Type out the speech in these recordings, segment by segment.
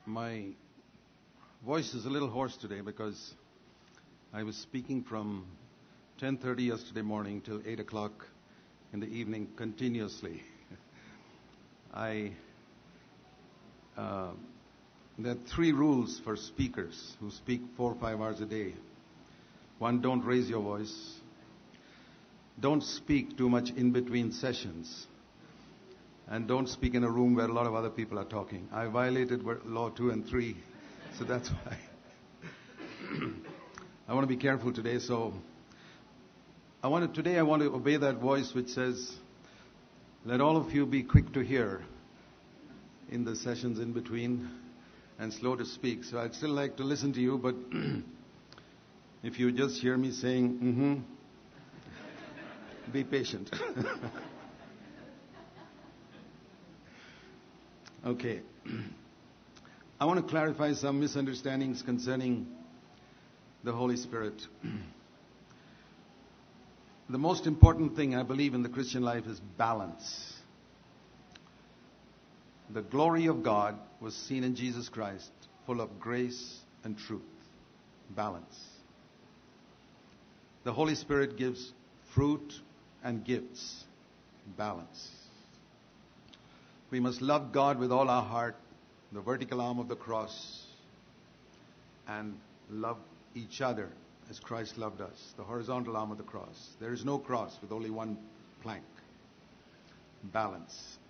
My voice is a little hoarse today because I was speaking from 10:30 yesterday morning till 8 o'clock in the evening continuously. There are three rules for speakers who speak 4 or 5 hours a day. One, don't raise your voice. Don't speak too much in between sessions. And don't speak in a room where a lot of other people are talking. I violated law 2 and 3, so that's why. I want to be careful today, so I want to obey that voice which says, let all of you be quick to hear in the sessions in between and slow to speak. So I'd still like to listen to you, but if you just hear me saying, be patient. Okay. I want to clarify some misunderstandings concerning the Holy Spirit. The most important thing I believe in the Christian life is balance. The glory of God was seen in Jesus Christ, full of grace and truth. Balance. The Holy Spirit gives fruit and gifts. Balance. We must love God with all our heart, the vertical arm of the cross, and love each other as Christ loved us, the horizontal arm of the cross. There is no cross with only one plank. Balance.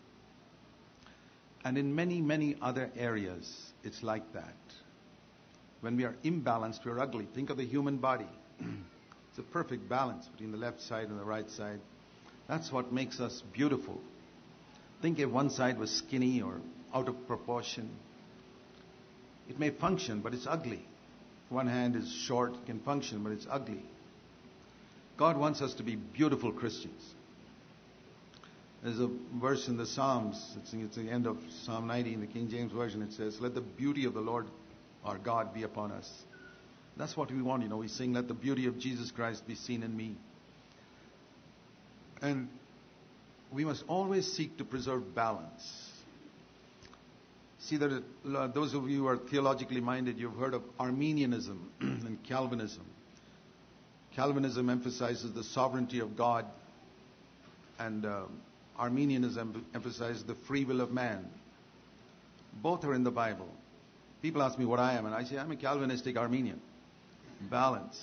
And in many, many other areas, it's like that. When we are imbalanced, we are ugly. Think of the human body. It's a perfect balance between the left side and the right side. That's what makes us beautiful. Think if one side was skinny or out of proportion. It may function, but it's ugly. One hand is short, it can function, but it's ugly. God wants us to be beautiful Christians. There's a verse in the Psalms, it's the end of Psalm 90 in the King James Version. It says, let the beauty of the Lord our God be upon us. That's what we want, we sing, let the beauty of Jesus Christ be seen in me. And we must always seek to preserve balance. See, that those of you who are theologically minded, you've heard of Arminianism and Calvinism. Calvinism emphasizes the sovereignty of God, and Arminianism emphasizes the free will of man. Both are in the Bible. People ask me what I am, and I say I'm a Calvinistic Arminian. Balance.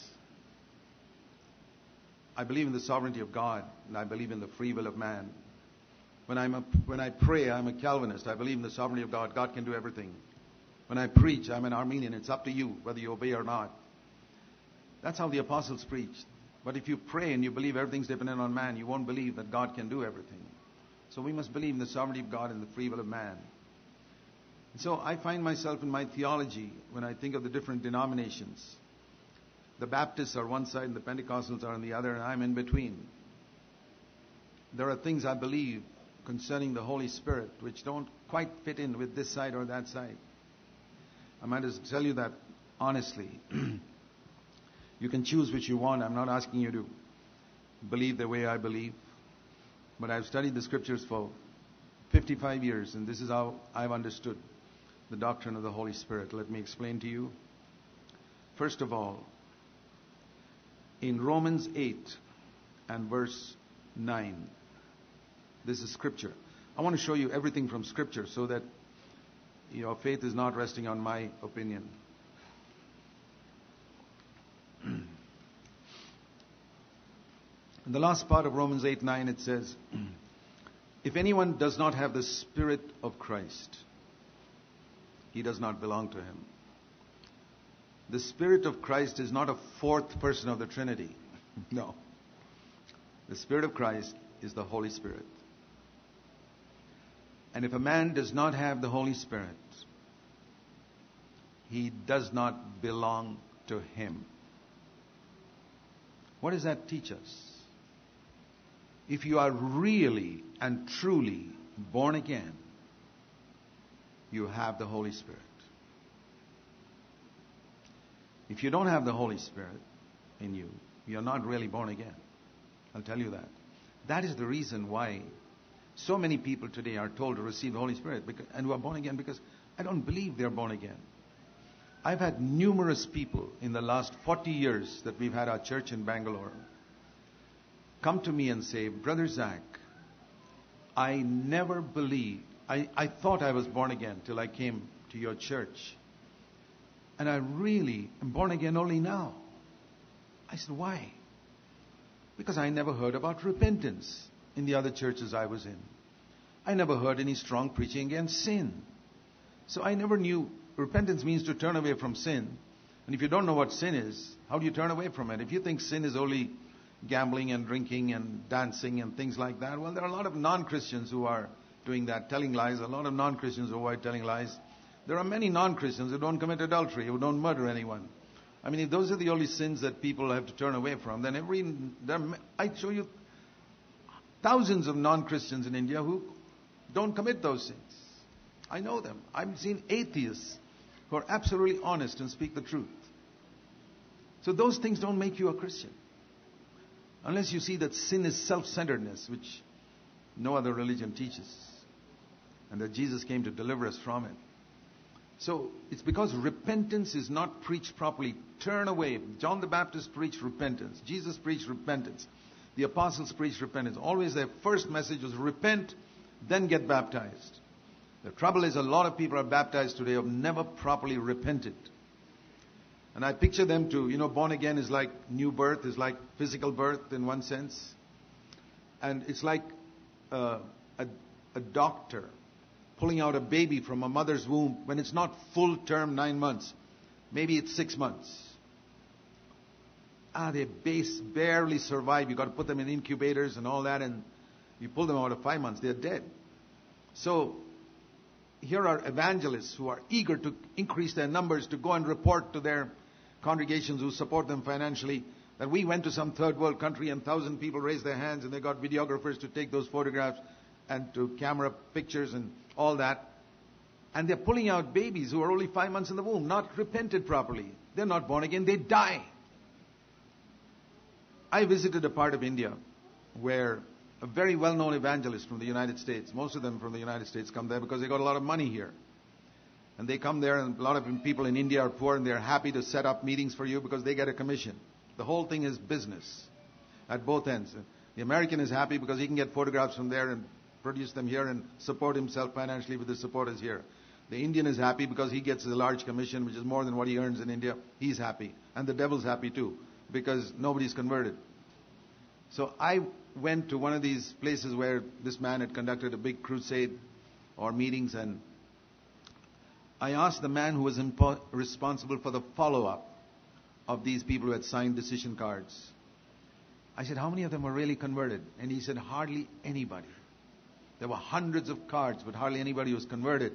I believe in the sovereignty of God, and I believe in the free will of man. When I pray, I'm a Calvinist. I believe in the sovereignty of God. God can do everything. When I preach, I'm an Arminian. It's up to you whether you obey or not. That's how the apostles preached. But if you pray and you believe everything's dependent on man, you won't believe that God can do everything. So we must believe in the sovereignty of God and the free will of man. And so I find myself in my theology, when I think of the different denominations, the Baptists are one side and the Pentecostals are on the other, and I'm in between. There are things I believe concerning the Holy Spirit which don't quite fit in with this side or that side. I might just tell you that honestly. You can choose which you want. I'm not asking you to believe the way I believe. But I've studied the scriptures for 55 years, and this is how I've understood the doctrine of the Holy Spirit. Let me explain to you. First of all, in Romans 8 and verse 9, this is scripture. I want to show you everything from scripture so that your faith is not resting on my opinion. In the last part of Romans 8:9 it says, if anyone does not have the Spirit of Christ, he does not belong to him. The Spirit of Christ is not a fourth person of the Trinity. No. The Spirit of Christ is the Holy Spirit. And if a man does not have the Holy Spirit, he does not belong to him. What does that teach us? If you are really and truly born again, you have the Holy Spirit. If you don't have the Holy Spirit in you, you're not really born again. I'll tell you that. That is the reason why so many people today are told to receive the Holy Spirit and who are born again, because I don't believe they're born again. I've had numerous people in the last 40 years that we've had our church in Bangalore come to me and say, Brother Zach, I never believed, I thought I was born again till I came to your church. And I really am born again only now. I said, why? Because I never heard about repentance in the other churches I was in. I never heard any strong preaching against sin. So I never knew repentance means to turn away from sin. And if you don't know what sin is, how do you turn away from it? If you think sin is only gambling and drinking and dancing and things like that, well, there are a lot of non-Christians who are doing that, telling lies. A lot of non-Christians who avoid telling lies. There are many non-Christians who don't commit adultery, who don't murder anyone. I mean, if those are the only sins that people have to turn away from, then I show you thousands of non-Christians in India who don't commit those sins. I know them. I've seen atheists who are absolutely honest and speak the truth. So those things don't make you a Christian. Unless you see that sin is self-centeredness, which no other religion teaches. And that Jesus came to deliver us from it. So it's because repentance is not preached properly. Turn away. John the Baptist preached repentance. Jesus preached repentance. The apostles preached repentance. Always their first message was repent, then get baptized. The trouble is a lot of people are baptized today who have never properly repented. And I picture them to, born again is like new birth, is like physical birth in one sense. And it's like a doctor pulling out a baby from a mother's womb when it's not full term 9 months. Maybe it's 6 months. They barely survive. You've got to put them in incubators and all that, and you pull them out of 5 months, they're dead. So here are evangelists who are eager to increase their numbers, to go and report to their congregations who support them financially that we went to some third world country and 1,000 people raised their hands and they got videographers to take those photographs and to camera pictures and all that. And they're pulling out babies who are only 5 months in the womb, not repented properly. They're not born again, they die. I visited a part of India where a very well-known evangelist from the United States, most of them from the United States come there because they got a lot of money here. And they come there, and a lot of people in India are poor and they're happy to set up meetings for you because they get a commission. The whole thing is business at both ends. The American is happy because he can get photographs from there and produce them here and support himself financially with the supporters here. The Indian is happy because he gets a large commission, which is more than what he earns in India. He's happy. And the devil's happy too, because nobody's converted. So I went to one of these places where this man had conducted a big crusade or meetings, and I asked the man who was responsible for the follow-up of these people who had signed decision cards. I said, how many of them were really converted? And he said, hardly anybody. There were hundreds of cards, but hardly anybody was converted.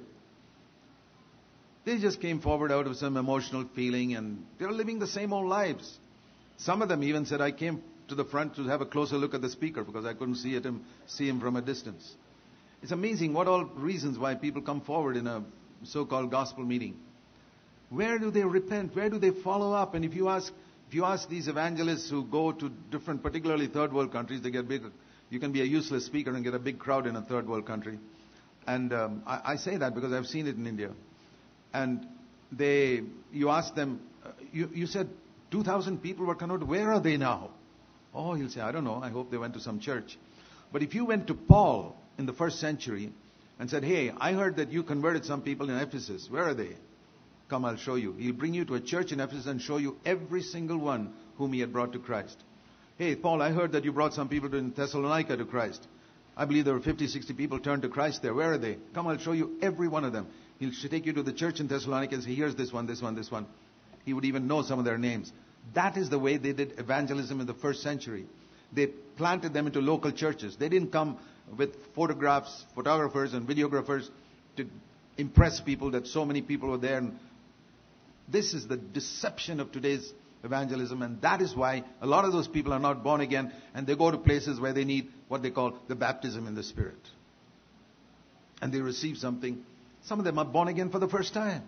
They just came forward out of some emotional feeling, and they were living the same old lives. Some of them even said, I came to the front to have a closer look at the speaker because I couldn't see him from a distance. It's amazing what all reasons why people come forward in a so-called gospel meeting. Where do they repent? Where do they follow up? And if you ask these evangelists who go to different, particularly third world countries, they get big. You can be a useless speaker and get a big crowd in a third world country. And I say that because I've seen it in India. And you ask them, you said 2,000 people were converted. Where are they now? Oh, he'll say, I don't know. I hope they went to some church. But if you went to Paul in the first century and said, hey, I heard that you converted some people in Ephesus. Where are they? Come, I'll show you. He'll bring you to a church in Ephesus and show you every single one whom he had brought to Christ. Hey, Paul, I heard that you brought some people in Thessalonica to Christ. I believe there were 50, 60 people turned to Christ there. Where are they? Come, I'll show you every one of them. He'll take you to the church in Thessalonica and say, here's this one, this one, this one. He would even know some of their names. That is the way they did evangelism in the first century. They planted them into local churches. They didn't come with photographers and videographers to impress people that so many people were there. And this is the deception of today's evangelism, and that is why a lot of those people are not born again, and they go to places where they need what they call the baptism in the Spirit. And they receive something. Some of them are born again for the first time.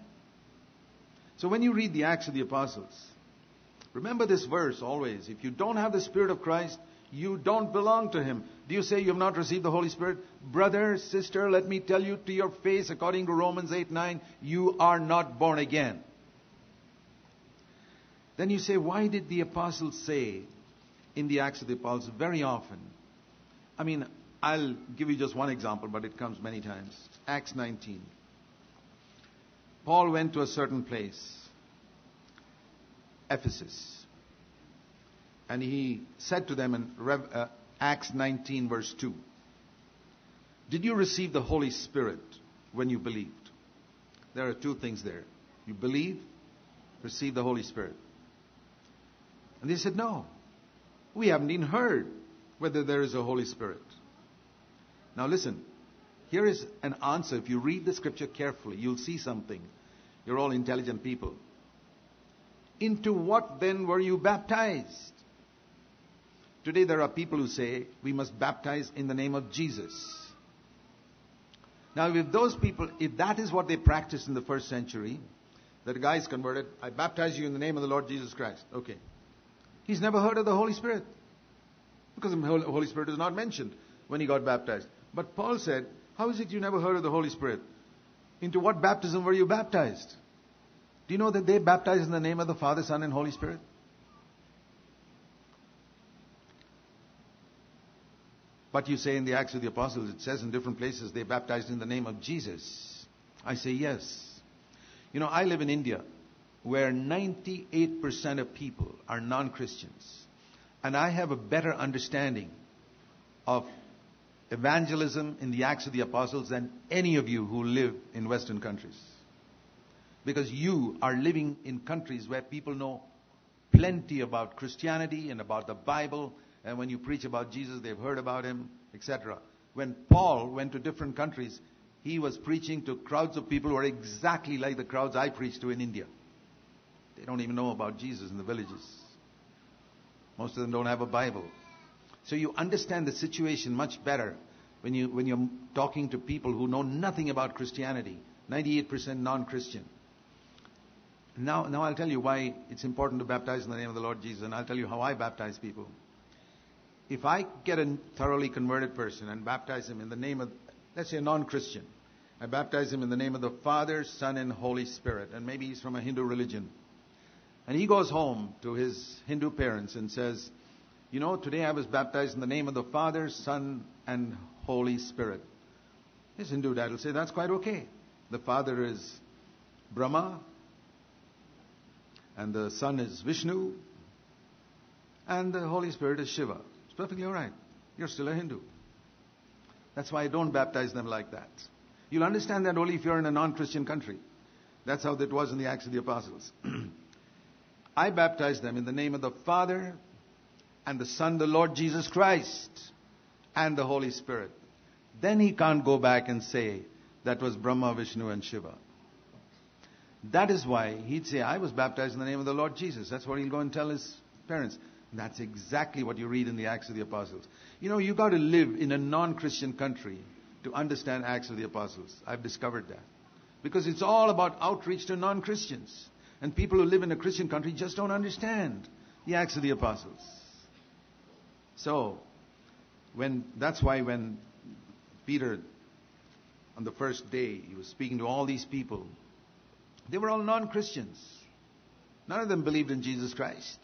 So when you read the Acts of the Apostles, remember this verse always. If you don't have the Spirit of Christ, You don't belong to Him. Do you say you have not received the Holy Spirit? Brother, sister, let me tell you to your face, according to Romans 8:9, you are not born again. Then you say, why did the apostles say in the Acts of the Apostles very often? I mean, I'll give you just one example, but it comes many times. Acts 19. Paul went to a certain place, Ephesus. And he said to them in Acts 19 verse 2, did you receive the Holy Spirit when you believed? There are two things there. You believe, receive the Holy Spirit. And they said, no, we haven't even heard whether there is a Holy Spirit. Now listen, here is an answer. If you read the scripture carefully, you'll see something. You're all intelligent people. Into what then were you baptized? Today there are people who say we must baptize in the name of Jesus. Now if those people, if that is what they practiced in the first century, that a guy is converted, I baptize you in the name of the Lord Jesus Christ. Okay. He's never heard of the Holy Spirit. Because the Holy Spirit is not mentioned when he got baptized. But Paul said, how is it you never heard of the Holy Spirit? Into what baptism were you baptized? Do you know that they baptized in the name of the Father, Son, and Holy Spirit? But you say in the Acts of the Apostles, it says in different places, they baptized in the name of Jesus. I say yes. You know, I live in India, where 98% of people are non-Christians. And I have a better understanding of evangelism in the Acts of the Apostles than any of you who live in Western countries. Because you are living in countries where people know plenty about Christianity and about the Bible. And when you preach about Jesus, they've heard about Him, etc. When Paul went to different countries, he was preaching to crowds of people who are exactly like the crowds I preach to in India. They don't even know about Jesus in the villages. Most of them don't have a Bible. So you understand the situation much better when you're talking to people who know nothing about Christianity. 98% non-Christian. Now I'll tell you why it's important to baptize in the name of the Lord Jesus, and I'll tell you how I baptize people. If I get a thoroughly converted person and baptize him in the name of, let's say, a non-Christian, I baptize him in the name of the Father, Son, and Holy Spirit, and maybe he's from a Hindu religion. And he goes home to his Hindu parents and says, you know, today I was baptized in the name of the Father, Son, and Holy Spirit. His Hindu dad will say, that's quite okay. The Father is Brahma, and the Son is Vishnu, and the Holy Spirit is Shiva. It's perfectly all right. You're still a Hindu. That's why I don't baptize them like that. You'll understand that only if you're in a non-Christian country. That's how it was in the Acts of the Apostles. I baptize them in the name of the Father and the Son, the Lord Jesus Christ, and the Holy Spirit. Then he can't go back and say that was Brahma, Vishnu, and Shiva. That is why he'd say, I was baptized in the name of the Lord Jesus. That's what he'll go and tell his parents. And that's exactly what you read in the Acts of the Apostles. You know, you've got to live in a non-Christian country to understand Acts of the Apostles. I've discovered that. Because it's all about outreach to non-Christians. And people who live in a Christian country just don't understand the Acts of the Apostles. So, that's why when Peter, on the first day, he was speaking to all these people, they were all non-Christians. None of them believed in Jesus Christ.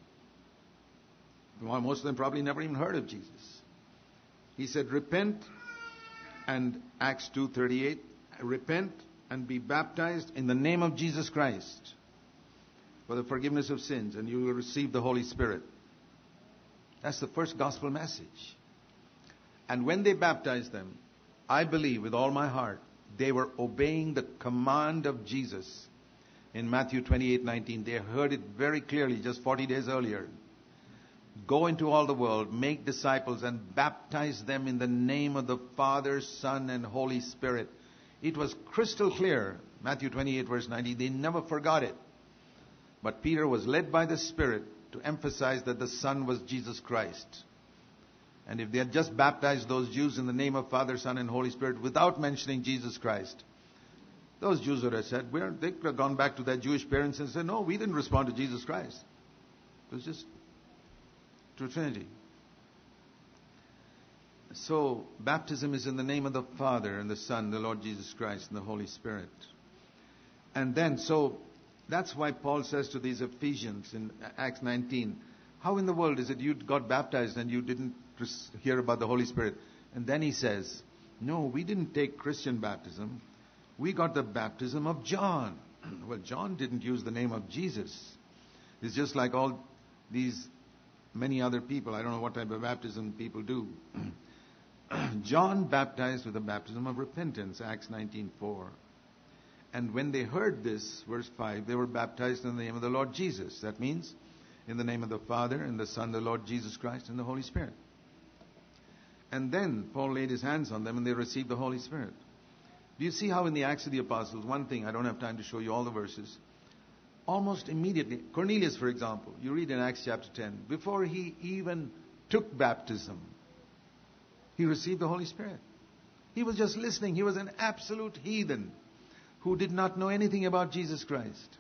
Well, most of them probably never even heard of Jesus. He said, repent, and Acts 2:38, repent and be baptized in the name of Jesus Christ for the forgiveness of sins, and you will receive the Holy Spirit. That's the first gospel message. And when they baptized them, I believe with all my heart, they were obeying the command of Jesus in Matthew 28:19. They heard it very clearly just 40 days earlier. Go into all the world, make disciples, and baptize them in the name of the Father, Son, and Holy Spirit. It was crystal clear, Matthew 28 verse 90. They never forgot it. But Peter was led by the Spirit to emphasize that the Son was Jesus Christ. And if they had just baptized those Jews in the name of Father, Son, and Holy Spirit without mentioning Jesus Christ, those Jews would have said, they could have gone back to their Jewish parents and said, no, we didn't respond to Jesus Christ. It was just to Trinity. So, baptism is in the name of the Father and the Son, the Lord Jesus Christ, and the Holy Spirit. And then, so, that's why Paul says to these Ephesians in Acts 19, how in the world is it you got baptized and you didn't hear about the Holy Spirit? And then he says, no, we didn't take Christian baptism. We got the baptism of John. Well, John didn't use the name of Jesus. It's just like all these many other people. I don't know what type of baptism people do. John baptized with the baptism of repentance, Acts 19:4. And when they heard this, verse 5, they were baptized in the name of the Lord Jesus. That means in the name of the Father and the Son, the Lord Jesus Christ, and the Holy Spirit. And then Paul laid his hands on them and they received the Holy Spirit. Do you see how in the Acts of the Apostles, one thing, I don't have time to show you all the verses, almost immediately, Cornelius, for example, you read in Acts chapter 10, before he even took baptism, he received the Holy Spirit. He was just listening. He was an absolute heathen who did not know anything about Jesus Christ.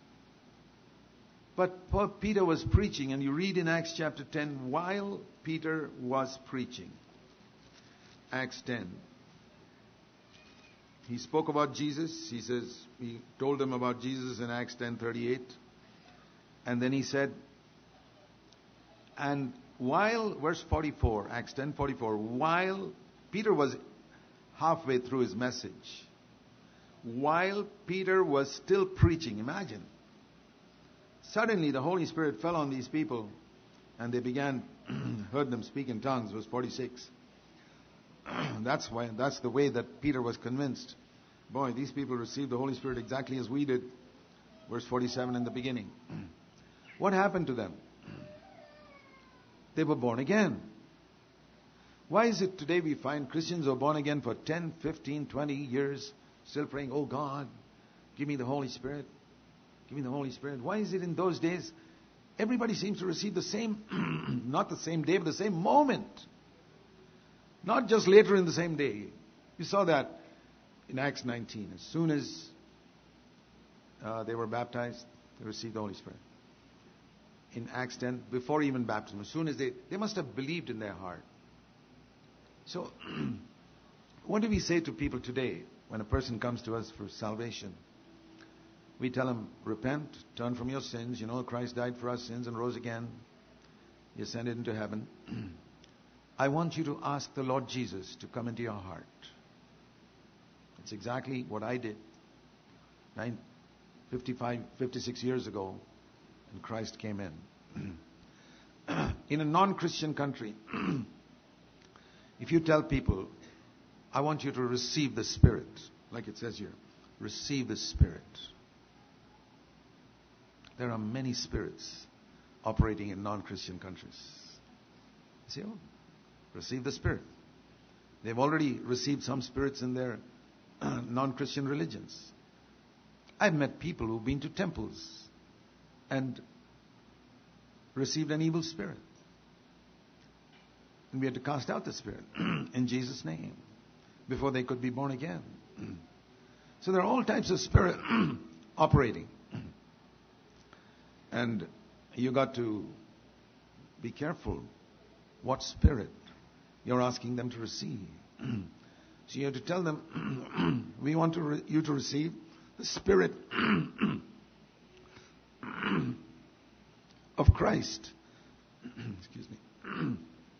But Peter was preaching, and you read in Acts chapter 10, while Peter was preaching, Acts 10, he spoke about Jesus. He says, he told them about Jesus in Acts 10:38. And then he said, and while, verse 44, Acts 10:44, while Peter was halfway through his message, while Peter was still preaching, imagine, suddenly the Holy Spirit fell on these people and they began, heard them speak in tongues, verse 46. That's the way that Peter was convinced. Boy, these people received the Holy Spirit exactly as we did. Verse 47 in the beginning. What happened to them? They were born again. Why is it today we find Christians who are born again for 10, 15, 20 years still praying, oh God, give me the Holy Spirit. Give me the Holy Spirit. Why is it in those days everybody seems to receive the same, not the same day, but the same moment? Not just later in the same day. You saw that in Acts 19. As soon as they were baptized, they received the Holy Spirit. In Acts 10, before even baptism, as soon as they must have believed in their heart. So, what do we say to people today when a person comes to us for salvation? We tell them, repent, turn from your sins. You know, Christ died for our sins and rose again. He ascended into heaven. I want you to ask the Lord Jesus to come into your heart. It's exactly what I did 56 years ago, and Christ came in. In a non-Christian country, if you tell people, I want you to receive the Spirit, like it says here, receive the Spirit. There are many spirits operating in non-Christian countries. See, receive the Spirit. They've already received some spirits in their non-Christian religions. I've met people who've been to temples and received an evil spirit. And we had to cast out the spirit in Jesus' name before they could be born again. So there are all types of spirit operating. And you got to be careful what spirit you're asking them to receive. So you have to tell them, we want you to receive the Spirit of Christ. Excuse me.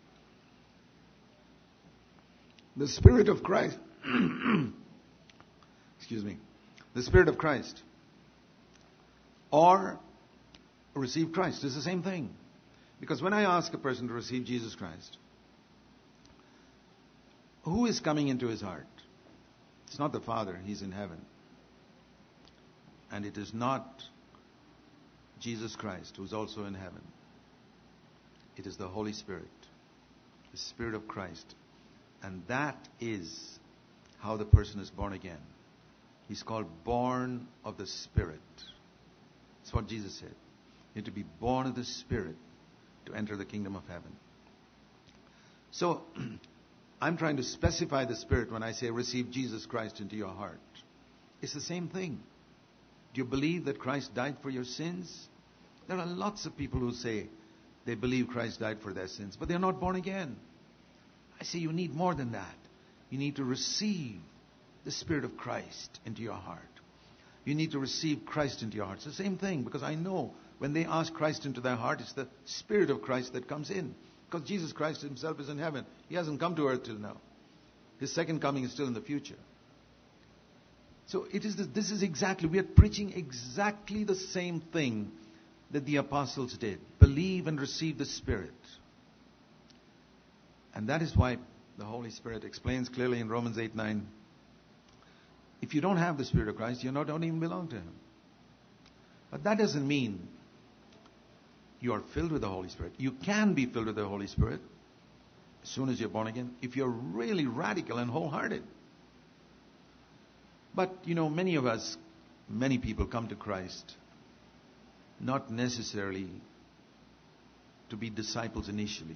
The Spirit of Christ. Excuse me. The Spirit of Christ. Or receive Christ. It's the same thing. Because when I ask a person to receive Jesus Christ, who is coming into his heart? It's not the Father. He's in heaven. And it is not Jesus Christ, who's also in heaven. It is the Holy Spirit, the Spirit of Christ. And that is how the person is born again. He's called born of the Spirit. That's what Jesus said. You have to be born of the Spirit to enter the kingdom of heaven. So, I'm trying to specify the Spirit when I say receive Jesus Christ into your heart. It's the same thing. Do you believe that Christ died for your sins? There are lots of people who say they believe Christ died for their sins, but they're not born again. I say you need more than that. You need to receive the Spirit of Christ into your heart. You need to receive Christ into your heart. It's the same thing, because I know when they ask Christ into their heart, it's the Spirit of Christ that comes in. Because Jesus Christ himself is in heaven. He hasn't come to earth till now. His second coming is still in the future. So this is exactly, we are preaching exactly the same thing that the apostles did. Believe and receive the Spirit. And that is why the Holy Spirit explains clearly in Romans 8:9, if you don't have the Spirit of Christ, you don't even belong to Him. But that doesn't mean you are filled with the Holy Spirit. You can be filled with the Holy Spirit as soon as you're born again, if you're really radical and wholehearted. But, many people come to Christ not necessarily to be disciples initially.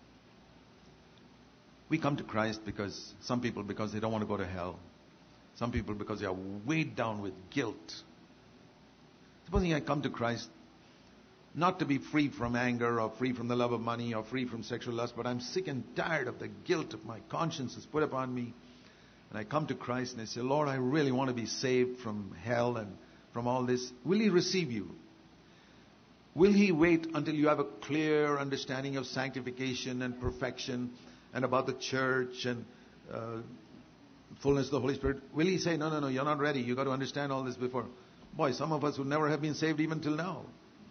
We come to Christ because some people because they don't want to go to hell. Some people because they are weighed down with guilt. Supposing I come to Christ not to be free from anger or free from the love of money or free from sexual lust, but I'm sick and tired of the guilt of my conscience has put upon me. And I come to Christ and I say, Lord, I really want to be saved from hell and from all this. Will He receive you? Will He wait until you have a clear understanding of sanctification and perfection and about the church and fullness of the Holy Spirit? Will He say, no, you're not ready. You've got to understand all this before. Boy, some of us would never have been saved even till now.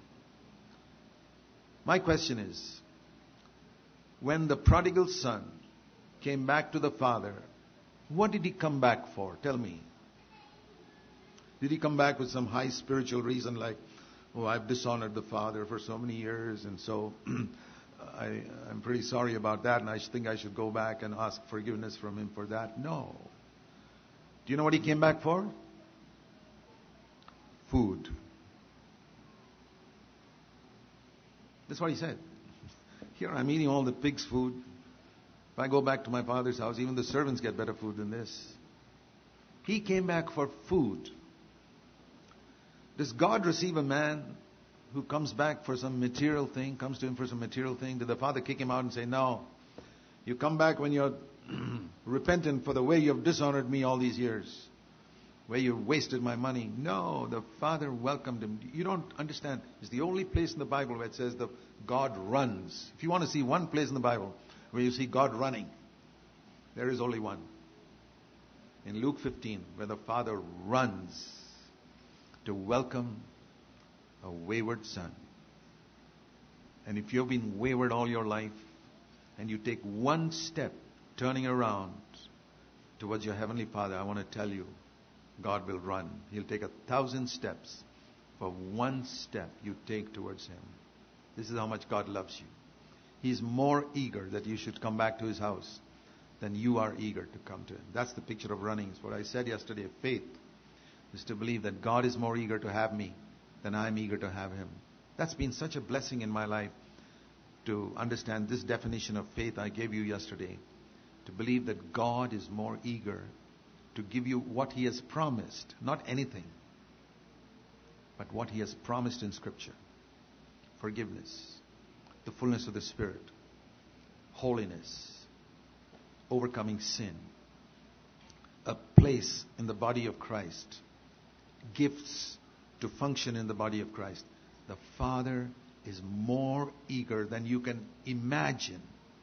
My question is, when the prodigal son came back to the father, what did he come back for? Tell me. Did he come back with some high spiritual reason like, oh, I've dishonored the father for so many years, and so I'm pretty sorry about that, and I think I should go back and ask forgiveness from him for that? No. Do you know what he came back for? Food. That's what he said. Here I'm eating all the pig's food. If I go back to my father's house, even the servants get better food than this. He came back for food. Does God receive a man who comes back for some material thing, comes to him for some material thing? Did the father kick him out and say, no, you come back when you're repentant for the way you have dishonored me all these years, where you wasted my money? No, the father welcomed him. You don't understand. It's the only place in the Bible where it says that God runs. If you want to see one place in the Bible where you see God running, there is only one. In Luke 15, where the father runs to welcome a wayward son. And if you've been wayward all your life, and you take one step turning around towards your Heavenly Father, I want to tell you, God will run. He'll take 1,000 steps for one step you take towards Him. This is how much God loves you. He's more eager that you should come back to His house than you are eager to come to Him. That's the picture of running. It's what I said yesterday. Faith is to believe that God is more eager to have me than I'm eager to have Him. That's been such a blessing in my life to understand this definition of faith I gave you yesterday. To believe that God is more eager to give you what He has promised. Not anything, but what He has promised in Scripture. Forgiveness, the fullness of the Spirit, holiness, overcoming sin, a place in the body of Christ, gifts to function in the body of Christ. The Father is more eager than you can imagine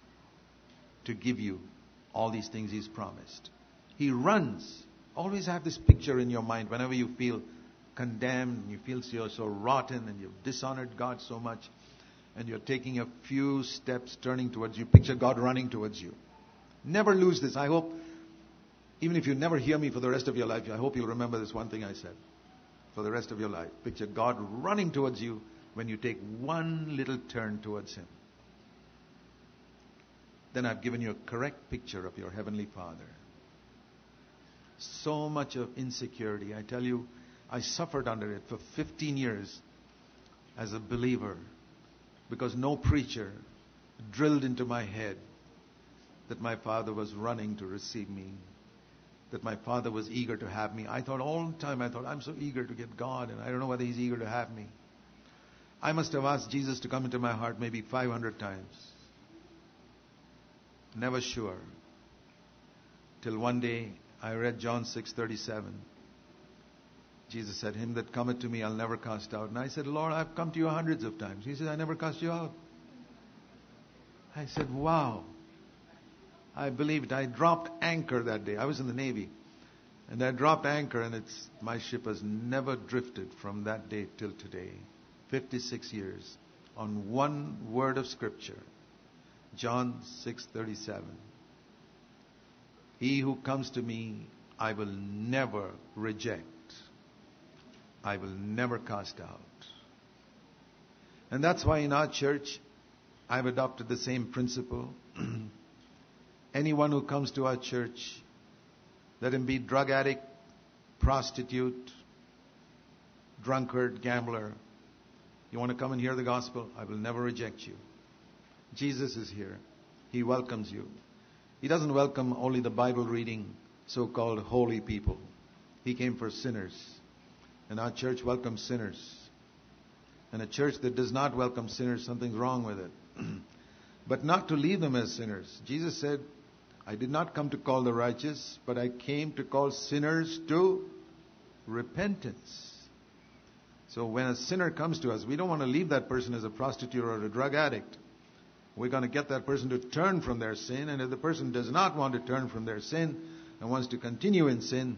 to give you all these things He's promised. He runs. Always have this picture in your mind whenever you feel condemned, and you feel you're so rotten, and you've dishonored God so much, and you're taking a few steps turning towards you. Picture God running towards you. Never lose this. I hope, even if you never hear me for the rest of your life, I hope you'll remember this one thing I said for the rest of your life. Picture God running towards you when you take one little turn towards Him. Then I've given you a correct picture of your Heavenly Father. So much of insecurity. I tell you, I suffered under it for 15 years as a believer because no preacher drilled into my head that my Father was running to receive me, that my Father was eager to have me. I thought all the time, I'm so eager to get God, and I don't know whether He's eager to have me. I must have asked Jesus to come into my heart maybe 500 times. never sure. Till one day I read John 6:37. Jesus said, "Him that cometh to me, I'll never cast out." And I said, "Lord, I've come to you hundreds of times." He said, "I never cast you out." I said, "Wow." I believed. I dropped anchor that day. I was in the Navy. And I dropped anchor, and my ship has never drifted from that day till today. 56 years on one word of Scripture. John 6:37. He who comes to me, I will never reject. I will never cast out. And that's why in our church, I've adopted the same principle. Anyone who comes to our church, let him be drug addict, prostitute, drunkard, gambler. You want to come and hear the gospel? I will never reject you. Jesus is here. He welcomes you. He doesn't welcome only the Bible reading, so-called holy people. He came for sinners. And our church welcomes sinners. And a church that does not welcome sinners, something's wrong with it. But not to leave them as sinners. Jesus said, "I did not come to call the righteous, but I came to call sinners to repentance." So when a sinner comes to us, we don't want to leave that person as a prostitute or a drug addict. We're going to get that person to turn from their sin. And if the person does not want to turn from their sin and wants to continue in sin,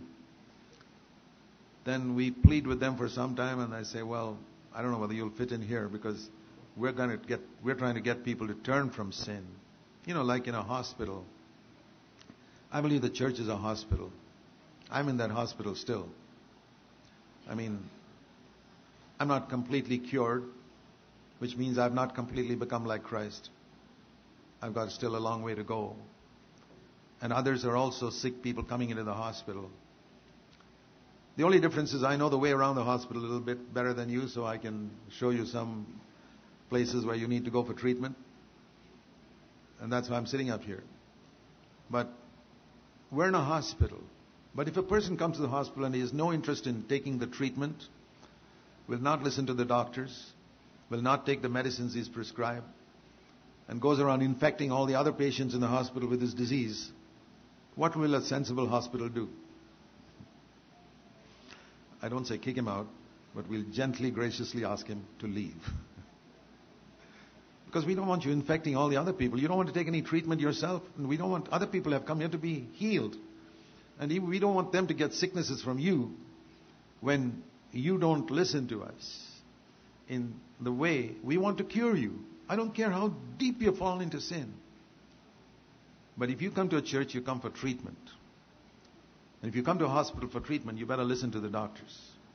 then we plead with them for some time, and I say, "Well, I don't know whether you'll fit in here, because we're trying to get people to turn from sin." You know, like in a hospital. I believe the church is a hospital. I'm in that hospital still. I mean, I'm not completely cured, which means I've not completely become like Christ. I've got still a long way to go. And others are also sick people coming into the hospital. The only difference is I know the way around the hospital a little bit better than you, so I can show you some places where you need to go for treatment. And that's why I'm sitting up here. But we're in a hospital. But if a person comes to the hospital and he has no interest in taking the treatment, will not listen to the doctors, will not take the medicines he's prescribed, and goes around infecting all the other patients in the hospital with his disease, what will a sensible hospital do? I don't say kick him out, but we'll gently, graciously ask him to leave. Because we don't want you infecting all the other people. You don't want to take any treatment yourself. And we don't want other people who have come here to be healed. And we don't want them to get sicknesses from you when you don't listen to us in the way we want to cure you. I don't care how deep you've fallen into sin. But if you come to a church, you come for treatment. And if you come to a hospital for treatment, you better listen to the doctors.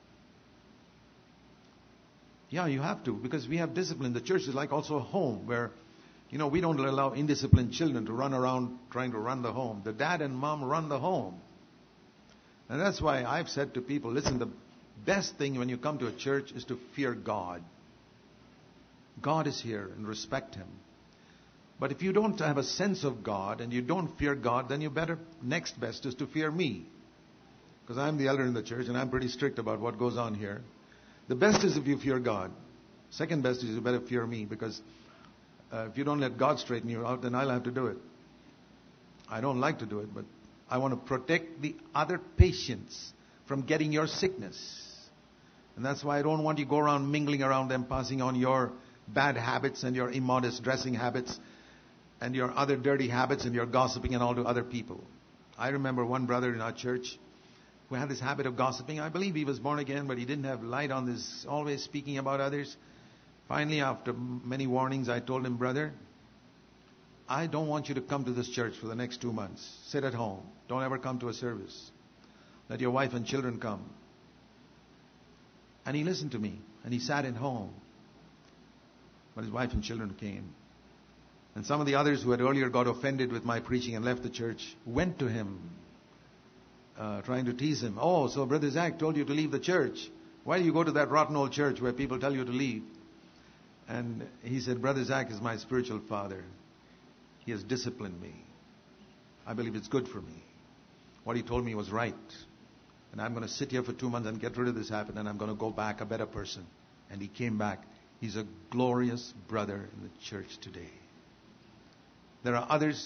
Yeah, you have to, because we have discipline. The church is like also a home where, we don't allow indisciplined children to run around trying to run the home. The dad and mom run the home. And that's why I've said to people, listen, the best thing when you come to a church is to fear God. God is here, and respect Him. But if you don't have a sense of God and you don't fear God, then next best is to fear me. Because I'm the elder in the church and I'm pretty strict about what goes on here. The best is if you fear God. Second best is you better fear me, because if you don't let God straighten you out, then I'll have to do it. I don't like to do it, but I want to protect the other patients from getting your sickness. And that's why I don't want you to go around mingling around them, passing on your bad habits and your immodest dressing habits and your other dirty habits and your gossiping and all to other people. I remember one brother in our church who had this habit of gossiping. I believe he was born again, but he didn't have light on this, always speaking about others. Finally, after many warnings, I told him, "Brother, I don't want you to come to this church for the next 2 months. Sit at home. Don't ever come to a service. Let your wife and children come." And he listened to me, and he sat at home. But his wife and children came. And some of the others who had earlier got offended with my preaching and left the church went to him, trying to tease him. "Oh, so Brother Zach told you to leave the church. Why do you go to that rotten old church where people tell you to leave?" And he said, "Brother Zach is my spiritual father. He has disciplined me. I believe it's good for me. What he told me was right. And I'm going to sit here for 2 months and get rid of this habit, and I'm going to go back a better person." And he came back. He's a glorious brother in the church today. There are others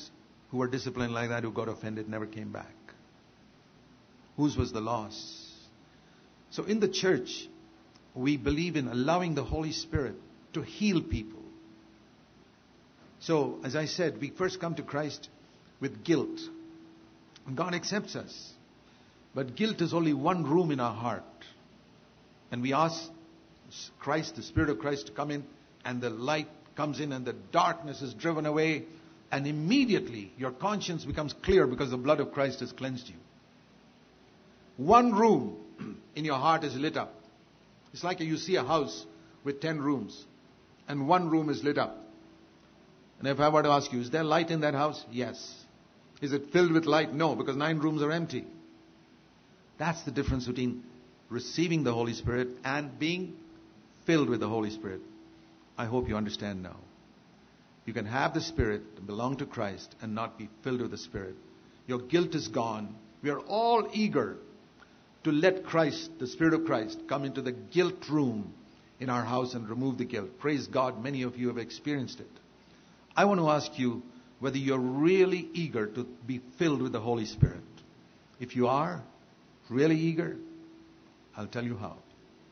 who were disciplined like that, who got offended, never came back. Whose was the loss? So in the church, we believe in allowing the Holy Spirit to heal people. So, as I said, we first come to Christ with guilt. And God accepts us. But guilt is only one room in our heart. And we ask Christ, the Spirit of Christ, to come in, and the light comes in and the darkness is driven away, and immediately your conscience becomes clear because the blood of Christ has cleansed you. One room in your heart is lit up. It's like you see a house with 10 rooms and one room is lit up. And if I were to ask you, is there light in that house? Yes. Is it filled with light? No, because 9 rooms are empty. That's the difference between receiving the Holy Spirit and being filled with the Holy Spirit. I hope you understand now. You can have the Spirit, belong to Christ, and not be filled with the Spirit. Your guilt is gone. We are all eager to let Christ, the Spirit of Christ, come into the guilt room in our house and remove the guilt. Praise God, many of you have experienced it. I want to ask you whether you're really eager to be filled with the Holy Spirit. If you are really eager, I'll tell you how.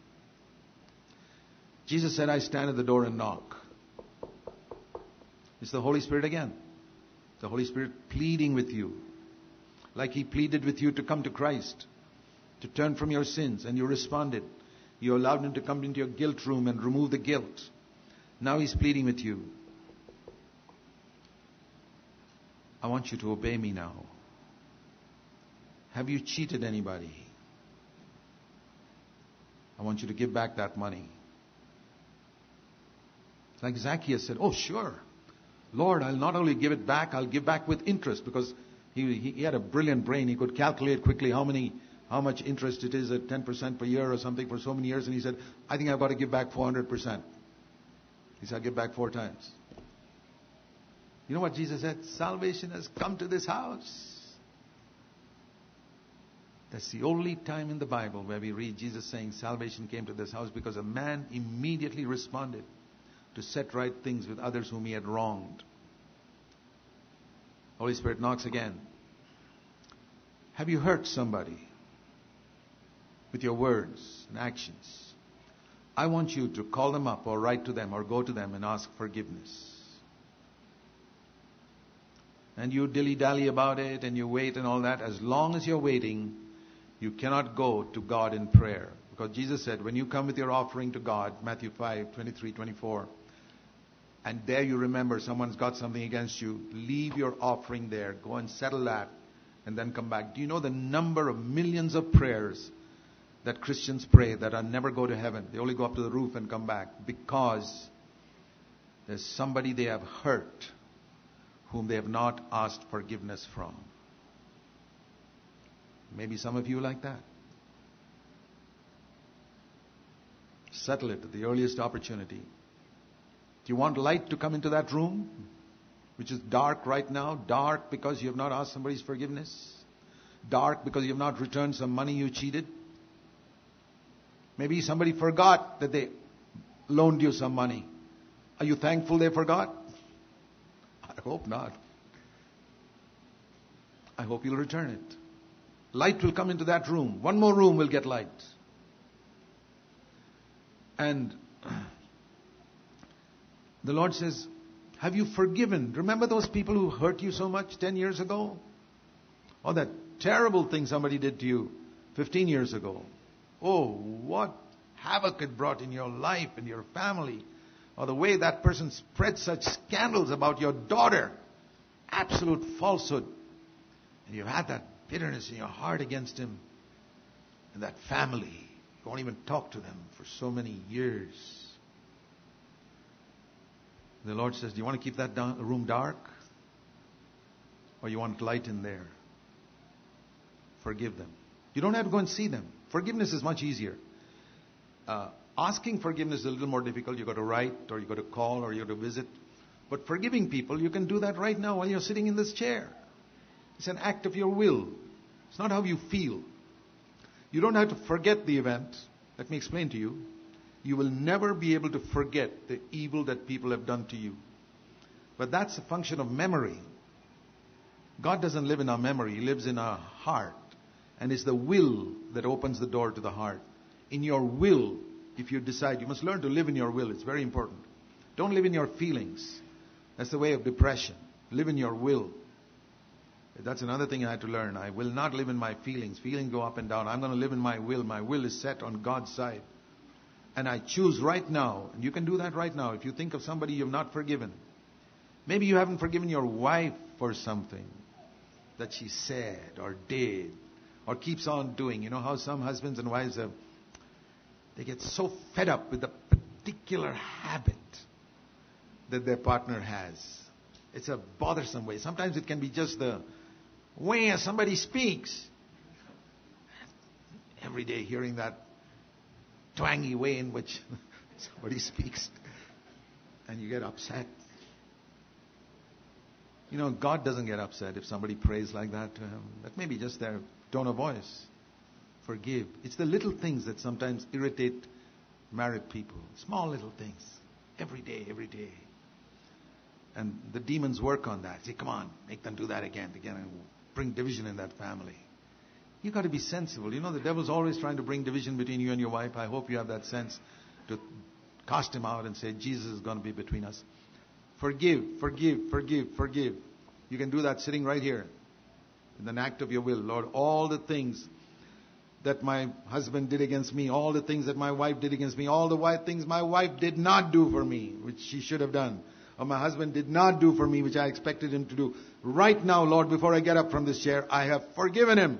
Jesus said, I stand at the door and knock. It's the Holy Spirit again. The Holy Spirit pleading with you. Like He pleaded with you to come to Christ, to turn from your sins, and you responded. You allowed Him to come into your guilt room and remove the guilt. Now He's pleading with you. I want you to obey me now. Have you cheated anybody? I want you to give back that money. Like Zacchaeus said, oh sure, Lord, I'll not only give it back, I'll give back with interest, because he had a brilliant brain. He could calculate quickly how much interest it is at 10% per year or something for so many years. And he said, I think I've got to give back 400%. He said, I'll give back 4 times. You know what Jesus said? Salvation has come to this house. That's the only time in the Bible where we read Jesus saying salvation came to this house, because a man immediately responded to set right things with others whom he had wronged. Holy Spirit knocks again. Have you hurt somebody with your words and actions? I want you to call them up or write to them or go to them and ask forgiveness. And you dilly-dally about it and you wait and all that. As long as you're waiting, you cannot go to God in prayer. Because Jesus said, when you come with your offering to God, Matthew 5, 23, 24, and there you remember someone's got something against you, leave your offering there. Go and settle that and then come back. Do you know the number of millions of prayers that Christians pray that never go to heaven? They only go up to the roof and come back because there's somebody they have hurt whom they have not asked forgiveness from. Maybe some of you like that. Settle it at the earliest opportunity. Do you want light to come into that room, which is dark right now? Dark because you have not asked somebody's forgiveness? Dark because you have not returned some money you cheated? Maybe somebody forgot that they loaned you some money. Are you thankful they forgot? I hope not. I hope you'll return it. Light will come into that room. One more room will get light. And the Lord says, have you forgiven? Remember those people who hurt you so much 10 years ago? Or that terrible thing somebody did to you 15 years ago? Oh, what havoc it brought in your life and your family. Or the way that person spread such scandals about your daughter. Absolute falsehood. And you had that bitterness in your heart against him. And that family. You won't even talk to them for so many years. The Lord says, do you want to keep that room dark? Or you want light in there? Forgive them. You don't have to go and see them. Forgiveness is much easier. Asking forgiveness is a little more difficult. You've got to write, or you've got to call, or you've got to visit. But forgiving people, you can do that right now while you're sitting in this chair. It's an act of your will. It's not how you feel. You don't have to forget the event. Let me explain to you. You will never be able to forget the evil that people have done to you. But that's a function of memory. God doesn't live in our memory. He lives in our heart. And it's the will that opens the door to the heart. In your will, if you decide, you must learn to live in your will. It's very important. Don't live in your feelings. That's the way of depression. Live in your will. That's another thing I had to learn. I will not live in my feelings. Feelings go up and down. I'm going to live in my will. My will is set on God's side. And I choose right now. And you can do that right now. If you think of somebody you've not forgiven. Maybe you haven't forgiven your wife for something that she said or did or keeps on doing. You know how some husbands and wives they get so fed up with the particular habit that their partner has. It's a bothersome way. Sometimes it can be just the way somebody speaks. Every day hearing that twangy way in which somebody speaks. And you get upset. You know, God doesn't get upset if somebody prays like that to Him. That may be just their tone of voice. Forgive. It's the little things that sometimes irritate married people. Small little things. Every day, every day. And the demons work on that. Say, come on, make them do that again, and bring division in that family. You've got to be sensible. You know, the devil's always trying to bring division between you and your wife. I hope you have that sense to cast him out and say, Jesus is going to be between us. Forgive, forgive, forgive, forgive. You can do that sitting right here in an act of your will. Lord, all the things that my husband did against me, all the things that my wife did against me, all the things my wife did not do for me, which she should have done, or my husband did not do for me, which I expected him to do. Right now, Lord, before I get up from this chair, I have forgiven him.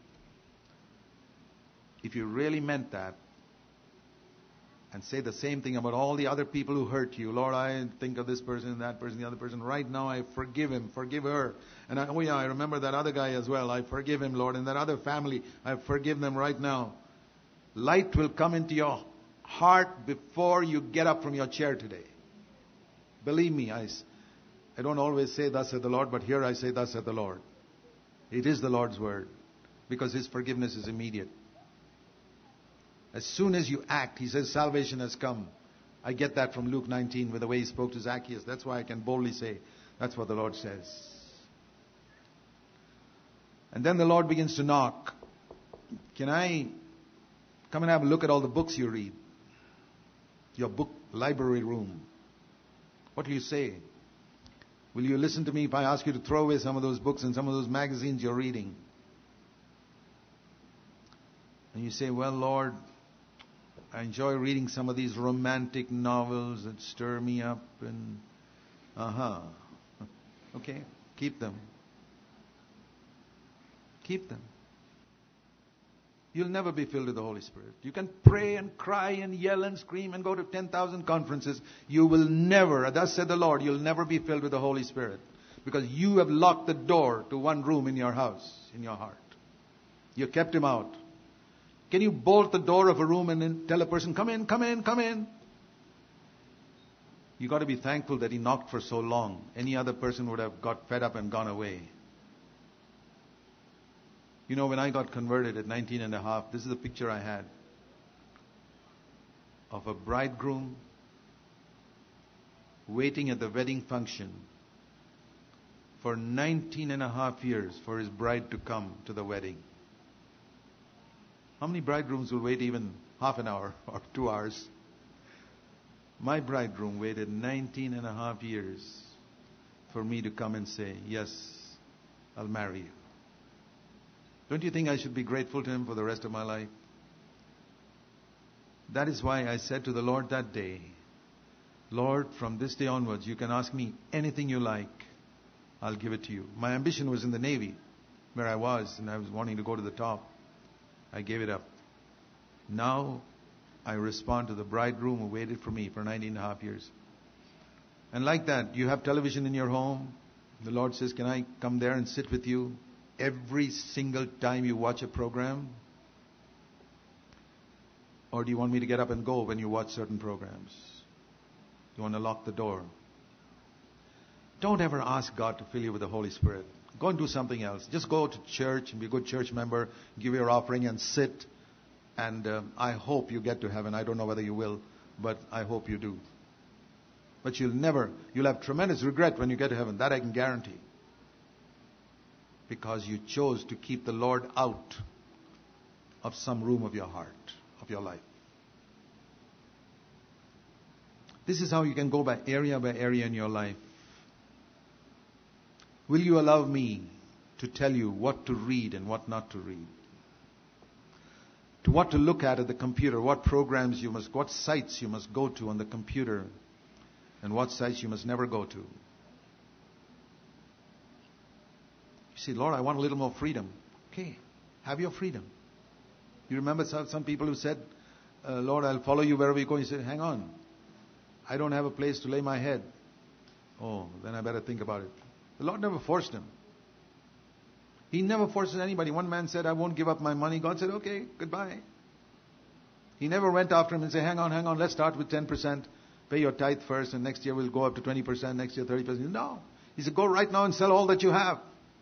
If you really meant that, and say the same thing about all the other people who hurt you. Lord, I think of this person, that person, the other person. Right now, I forgive him, forgive her. And I remember that other guy as well. I forgive him, Lord. And that other family, I forgive them right now. Light will come into your heart before you get up from your chair today. Believe me, I don't always say thus saith the Lord, but here I say thus saith the Lord. It is the Lord's word, because His forgiveness is immediate. As soon as you act, He says salvation has come. I get that from Luke 19 with the way He spoke to Zacchaeus. That's why I can boldly say that's what the Lord says. And then the Lord begins to knock. Can I come and have a look at all the books you read? Your book library room. What will you say? Will you listen to me if I ask you to throw away some of those books and some of those magazines you're reading? And you say, well, Lord, I enjoy reading some of these romantic novels that stir me up and okay, keep them. Keep them. You'll never be filled with the Holy Spirit. You can pray and cry and yell and scream and go to 10,000 conferences. You will never, thus said the Lord, you'll never be filled with the Holy Spirit. Because you have locked the door to one room in your house, in your heart. You kept Him out. Can you bolt the door of a room and then tell a person, come in, come in, come in? You've got to be thankful that He knocked for so long. Any other person would have got fed up and gone away. You know, when I got converted at 19 and a half, this is the picture I had of a bridegroom waiting at the wedding function for 19 and a half years for his bride to come to the wedding. How many bridegrooms will wait even half an hour or 2 hours? My bridegroom waited 19 and a half years for me to come and say, yes, I'll marry you. Don't you think I should be grateful to Him for the rest of my life? That is why I said to the Lord that day, Lord, from this day onwards, you can ask me anything you like. I'll give it to you. My ambition was in the Navy, where I was, and I was wanting to go to the top. I gave it up. Now, I respond to the bridegroom who waited for me for 19 and a half years. And like that, you have television in your home. The Lord says, can I come there and sit with you every single time you watch a program? Or do you want me to get up and go when you watch certain programs? You want to lock the door? Don't ever ask God to fill you with the Holy Spirit. Go and do something else. Just go to church and be a good church member, give your offering and sit. And I hope you get to heaven. I don't know whether you will, but I hope you do. But you'll have tremendous regret when you get to heaven. That I can guarantee. because you chose to keep the Lord out of some room of your heart, of your life. This is how you can go by area in your life. Will you allow me to tell you what to read and what not to read? To what to look at the computer, what programs what sites you must go to on the computer, and what sites you must never go to. You say, Lord, I want a little more freedom. Okay, have your freedom. You remember some people who said, Lord, I'll follow you wherever you go. You said, hang on. I don't have a place to lay my head. Oh, then I better think about it. The Lord never forced him. He never forces anybody. One man said, I won't give up my money. God said, okay, goodbye. He never went after him and said, hang on, let's start with 10%. Pay your tithe first, and next year we'll go up to 20%, next year 30%. No. He said, go right now and sell all that you have.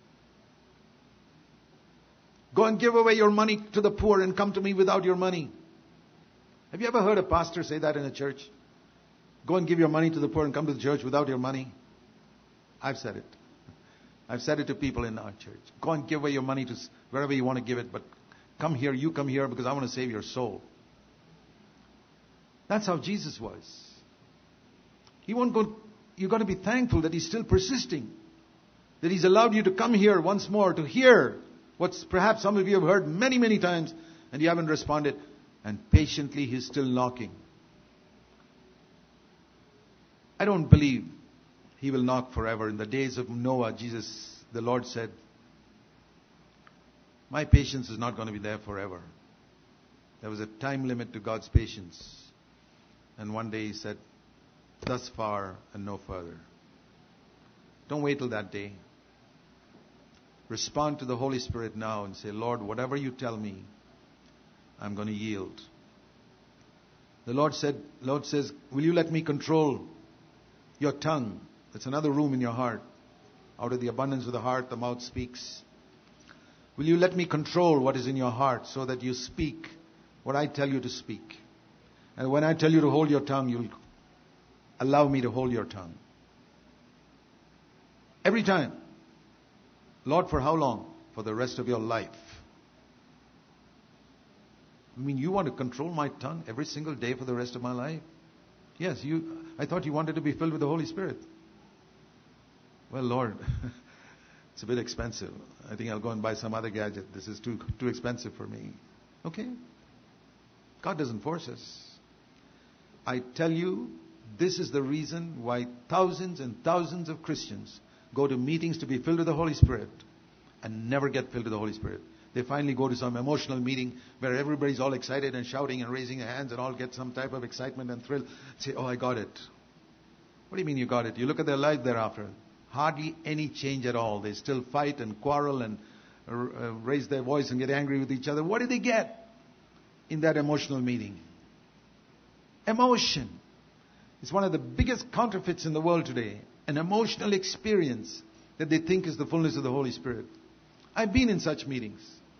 Go and give away your money to the poor and come to me without your money. Have you ever heard a pastor say that in a church? Go and give your money to the poor and come to the church without your money. I've said it. I've said it to people in our church. Go and give away your money to wherever you want to give it, but you come here because I want to save your soul. That's how Jesus was. He won't go. You've got to be thankful that He's still persisting. That He's allowed you to come here once more to hear what's perhaps some of you have heard many, many times and you haven't responded. And patiently He's still knocking. I don't believe He will knock forever. In the days of Noah, the Lord said, my patience is not going to be there forever. There was a time limit to God's patience. And one day He said, thus far and no further. Don't wait till that day. Respond to the Holy Spirit now and say, Lord, whatever you tell me, I'm going to yield. The Lord says, will you let me control your tongue? That's another room in your heart. Out of the abundance of the heart, the mouth speaks. Will you let me control what is in your heart so that you speak what I tell you to speak? And when I tell you to hold your tongue, you'll allow me to hold your tongue. Every time. Lord, for how long? For the rest of your life. I mean, you want to control my tongue every single day for the rest of my life? Yes, I thought you wanted to be filled with the Holy Spirit. Well, Lord, it's a bit expensive. I think I'll go and buy some other gadget. This is too expensive for me. Okay. God doesn't force us. I tell you, this is the reason why thousands and thousands of Christians go to meetings to be filled with the Holy Spirit and never get filled with the Holy Spirit. They finally go to some emotional meeting where everybody's all excited and shouting and raising their hands and all get some type of excitement and thrill. Say, oh, I got it. What do you mean you got it? You look at their life thereafter. Hardly any change at all. They still fight and quarrel and raise their voice and get angry with each other. What did they get in that emotional meeting? Emotion. It's one of the biggest counterfeits in the world today. An emotional experience that they think is the fullness of the Holy Spirit. I've been in such meetings.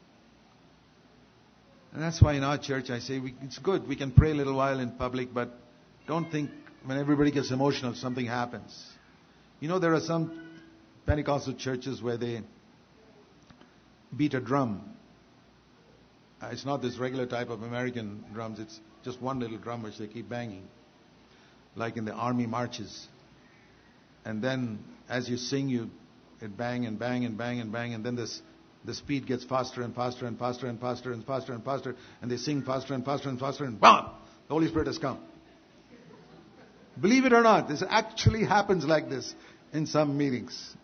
And that's why in our church I say it's good. We can pray a little while in public, but don't think when everybody gets emotional something happens. You know, there are some Pentecostal churches where they beat a drum. It's not this regular type of American drums. It's just one little drum which they keep banging. Like in the army marches. And then as you sing, it bang and bang and bang and bang. And then the speed gets faster and faster and faster and faster and faster and faster. And they sing faster and faster and faster. And bam! The Holy Spirit has come. Believe it or not, this actually happens like this in some meetings.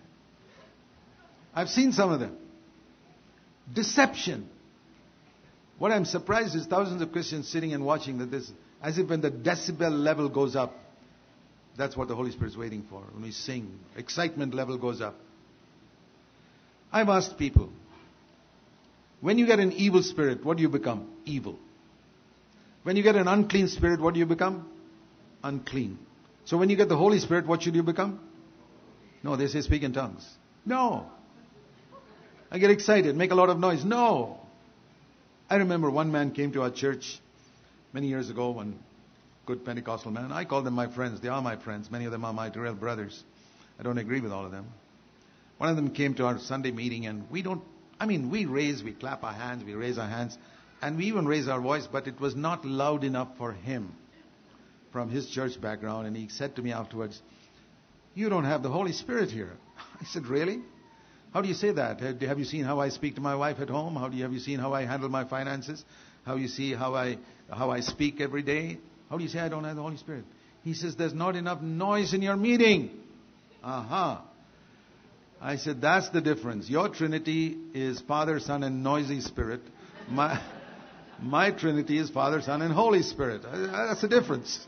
I've seen some of them. Deception. What I'm surprised is thousands of Christians sitting and watching that this, as if when the decibel level goes up, that's what the Holy Spirit is waiting for. When we sing, excitement level goes up. I've asked people, when you get an evil spirit, what do you become? Evil. When you get an unclean spirit, what do you become? Unclean. So when you get the Holy Spirit, what should you become? No, they say speak in tongues. No. I get excited, make a lot of noise. No. I remember one man came to our church many years ago, one good Pentecostal man. I call them my friends. They are my friends. Many of them are my real brothers. I don't agree with all of them. One of them came to our Sunday meeting, and we clap our hands, we raise our hands, and we even raise our voice, but it was not loud enough for him from his church background. And he said to me afterwards, "You don't have the Holy Spirit here." I said, "Really? How do you say that? Have you seen how I speak to my wife at home? Have you seen how I handle my finances? How you see how I speak every day? How do you say I don't have the Holy Spirit?" He says, "There's not enough noise in your meeting." Aha. I said, "That's the difference. Your Trinity is Father, Son, and noisy Spirit. My Trinity is Father, Son, and Holy Spirit." That's the difference.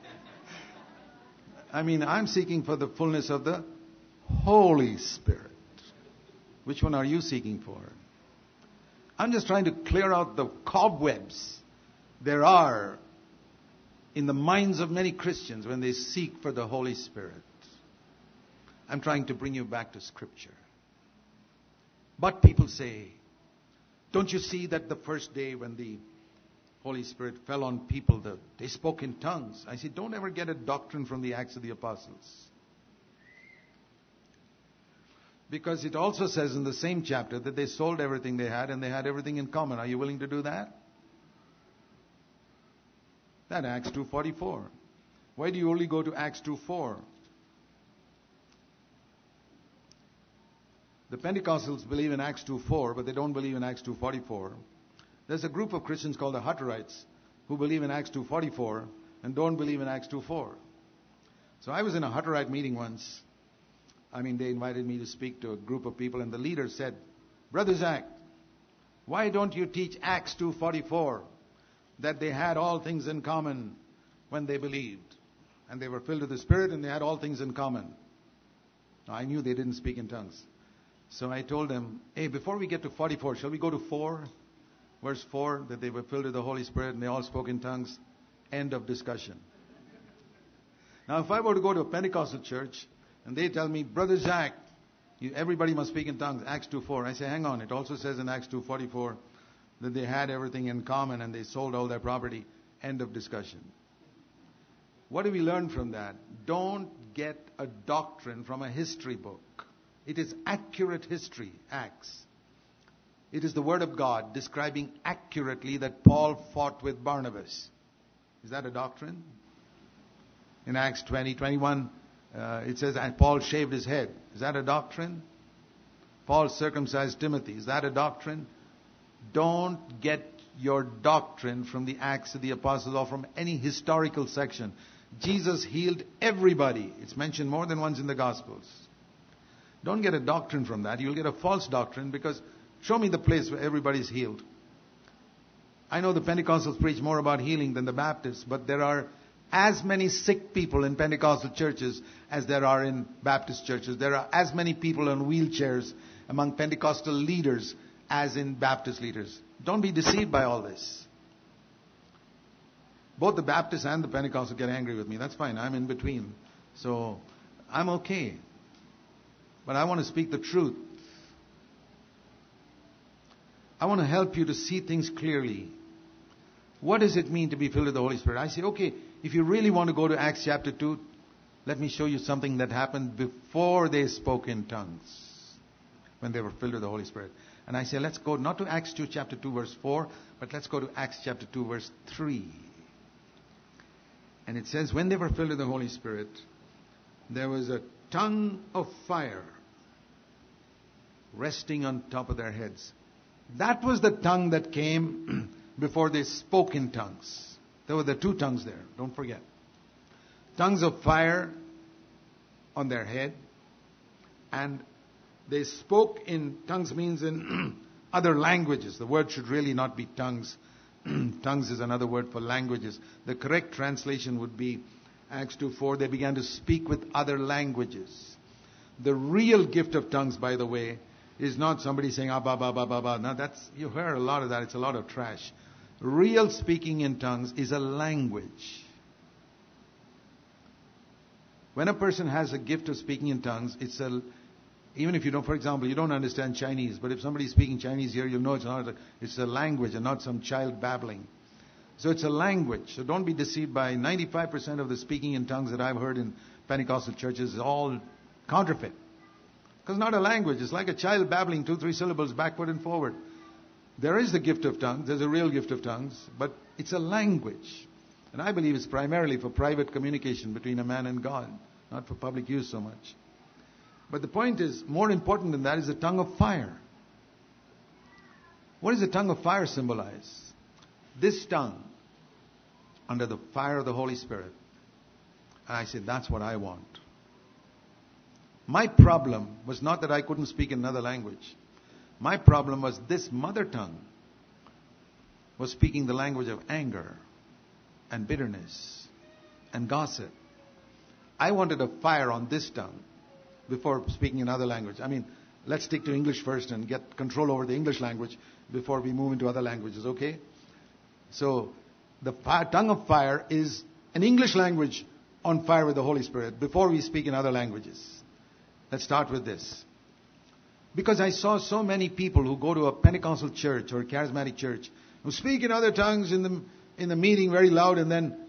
I'm seeking for the fullness of the Holy Spirit. Which one are you seeking for? I'm just trying to clear out the cobwebs there are in the minds of many Christians when they seek for the Holy Spirit. I'm trying to bring you back to Scripture. But people say, "Don't you see that the first day when the Holy Spirit fell on people, they spoke in tongues?" I say, don't ever get a doctrine from the Acts of the Apostles. Because it also says in the same chapter that they sold everything they had and they had everything in common. Are you willing to do that? That Acts 2:44. Why do you only go to Acts 2:4? The Pentecostals believe in Acts 2:4, but they don't believe in Acts 2:44. There's a group of Christians called the Hutterites who believe in Acts 2:44 and don't believe in Acts 2:4. So I was in a Hutterite meeting once. They invited me to speak to a group of people, and the leader said, "Brother Zach, why don't you teach Acts 2:44, that they had all things in common when they believed, and they were filled with the Spirit, and they had all things in common?" Now, I knew they didn't speak in tongues. So I told them, "Hey, before we get to 44, shall we go to 4? Verse 4, that they were filled with the Holy Spirit, and they all spoke in tongues. End of discussion." Now, if I were to go to a Pentecostal church, and they tell me, "Brother Zach, everybody must speak in tongues, Acts 2:4. I say, "Hang on, it also says in Acts 2:44 that they had everything in common and they sold all their property." End of discussion. What do we learn from that? Don't get a doctrine from a history book. It is accurate history, Acts. It is the Word of God describing accurately that Paul fought with Barnabas. Is that a doctrine? In Acts 20:21, it says, "And Paul shaved his head." Is that a doctrine? Paul circumcised Timothy. Is that a doctrine? Don't get your doctrine from the Acts of the Apostles or from any historical section. Jesus healed everybody. It's mentioned more than once in the Gospels. Don't get a doctrine from that. You'll get a false doctrine, because show me the place where everybody's healed. I know the Pentecostals preach more about healing than the Baptists, but there are as many sick people in Pentecostal churches as there are in Baptist churches. There are as many people on wheelchairs among Pentecostal leaders as in Baptist leaders. Don't be deceived by all this. Both the Baptists and the Pentecostals get angry with me. That's fine. I'm in between. So I'm okay. But I want to speak the truth. I want to help you to see things clearly. What does it mean to be filled with the Holy Spirit? I say, okay, if you really want to go to Acts chapter 2, let me show you something that happened before they spoke in tongues, when they were filled with the Holy Spirit. And I say, let's go not to Acts 2 chapter 2 verse 4, but let's go to Acts chapter 2 verse 3. And it says, when they were filled with the Holy Spirit, there was a tongue of fire resting on top of their heads. That was the tongue that came before they spoke in tongues. There were the two tongues there, don't forget. Tongues of fire on their head. And they spoke in, tongues means in other languages. The word should really not be tongues. Tongues is another word for languages. The correct translation would be Acts 2:4. They began to speak with other languages. The real gift of tongues, by the way, is not somebody saying, ah, ba, ba, ba, ba, ba. Now you hear a lot of that. It's a lot of trash. Real speaking in tongues is a language. When a person has a gift of speaking in tongues, even if you don't, for example, you don't understand Chinese, but if somebody's speaking Chinese here, you'll know it's a language and not some child babbling. So it's a language. So don't be deceived by 95% of the speaking in tongues that I've heard in Pentecostal churches is all counterfeit. Because not a language. It's like a child babbling 2-3 syllables backward and forward. There is the gift of tongues. There's a real gift of tongues. But it's a language. And I believe it's primarily for private communication between a man and God. Not for public use so much. But the point is, more important than that is the tongue of fire. What does the tongue of fire symbolize? This tongue, under the fire of the Holy Spirit. And I said, that's what I want. My problem was not that I couldn't speak another language. My problem was this mother tongue was speaking the language of anger and bitterness and gossip. I wanted a fire on this tongue before speaking another language. I mean, let's stick to English first and get control over the English language before we move into other languages, okay? So, the tongue of fire is an English language on fire with the Holy Spirit before we speak in other languages. Let's start with this. Because I saw so many people who go to a Pentecostal church or a charismatic church who speak in other tongues in the meeting very loud and then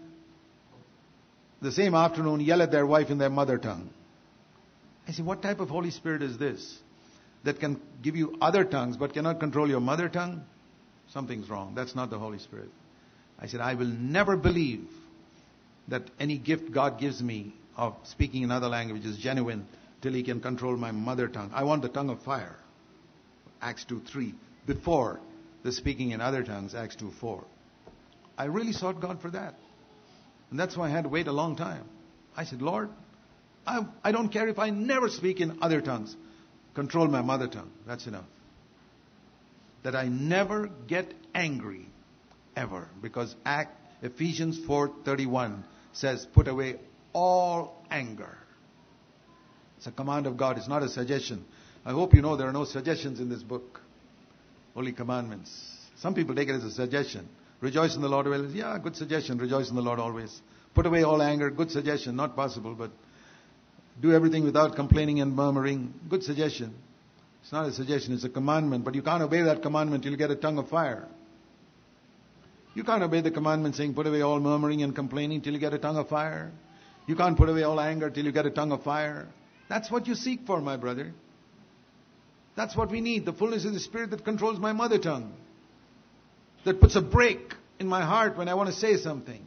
the same afternoon yell at their wife in their mother tongue. I say, what type of Holy Spirit is this that can give you other tongues but cannot control your mother tongue? Something's wrong. That's not the Holy Spirit. I said, I will never believe that any gift God gives me of speaking in other languages is genuine till He can control my mother tongue. I want the tongue of fire. Acts 2:3. Before the speaking in other tongues, Acts 2:4. I really sought God for that. And that's why I had to wait a long time. I said, Lord, I don't care if I never speak in other tongues. Control my mother tongue. That's enough. That I never get angry ever. Because Ephesians 4:31 says, put away all anger. It's a command of God. It's not a suggestion. I hope you know there are no suggestions in this book. Only commandments. Some people take it as a suggestion. Rejoice in the Lord always. Yeah, good suggestion. Rejoice in the Lord always. Put away all anger. Good suggestion. Not possible, but do everything without complaining and murmuring. Good suggestion. It's not a suggestion. It's a commandment. But you can't obey that commandment till you get a tongue of fire. You can't obey the commandment saying put away all murmuring and complaining till you get a tongue of fire. You can't put away all anger till you get a tongue of fire. That's what you seek for, my brother. That's what we need. The fullness of the Spirit that controls my mother tongue. That puts a break in my heart when I want to say something.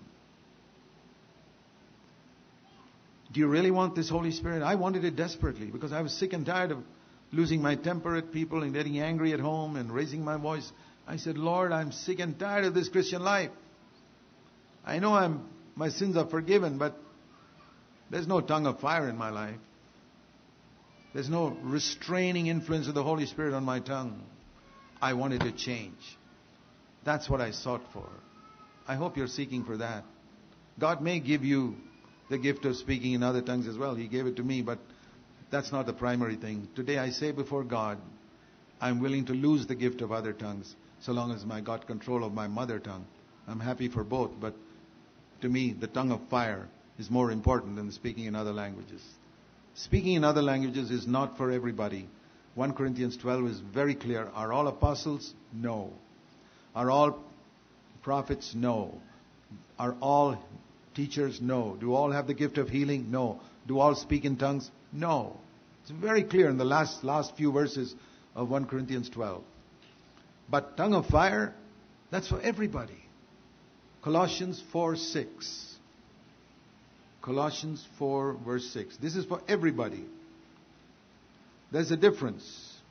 Do you really want this Holy Spirit? I wanted it desperately because I was sick and tired of losing my temper at people and getting angry at home and raising my voice. I said, Lord, I'm sick and tired of this Christian life. I know my sins are forgiven, but there's no tongue of fire in my life. There's no restraining influence of the Holy Spirit on my tongue. I wanted to change. That's what I sought for. I hope you're seeking for that. God may give you the gift of speaking in other tongues as well. He gave it to me, but that's not the primary thing. Today I say before God, I'm willing to lose the gift of other tongues so long as I got control of my mother tongue. I'm happy for both, but to me, the tongue of fire is more important than speaking in other languages. Speaking in other languages is not for everybody. 1 Corinthians 12 is very clear. Are all apostles? No. Are all prophets? No. Are all teachers? No. Do all have the gift of healing? No. Do all speak in tongues? No. It's very clear in the last few verses of 1 Corinthians 12. But tongue of fire, that's for everybody. Colossians 4:6. Colossians 4 verse 6. This is for everybody. There's a difference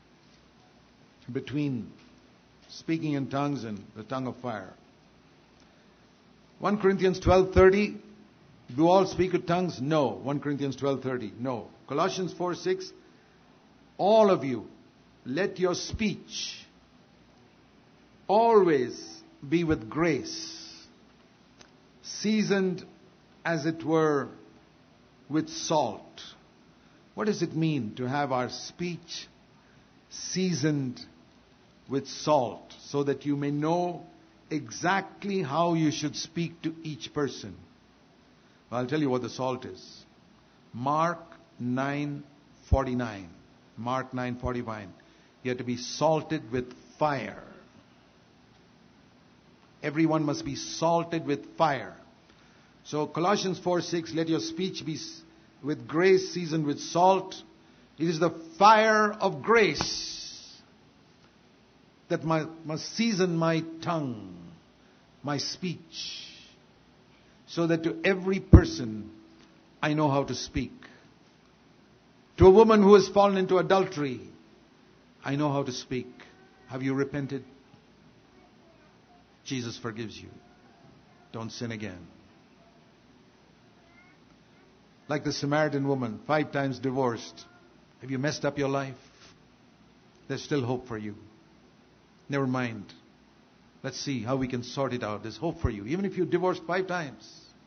between speaking in tongues and the tongue of fire. 1 Corinthians 12:30. Do all speak with tongues? No. 1 Corinthians 12:30. No. Colossians 4:6. All of you, let your speech always be with grace, seasoned as it were with salt. What does it mean to have our speech seasoned with salt so that you may know exactly how you should speak to each person? Well, I'll tell you what the salt is. Mark 9:49. Mark 9:49. You have to be salted with fire. Everyone must be salted with fire. So Colossians 4:6, let your speech be with grace seasoned with salt. It is the fire of grace that must season my tongue, my speech, so that to every person I know how to speak. To a woman who has fallen into adultery, I know how to speak. Have you repented? Jesus forgives you. Don't sin again. Like the Samaritan woman, 5 times divorced. Have you messed up your life? There's still hope for you. Never mind. Let's see how we can sort it out. There's hope for you. Even if you divorced 5 times.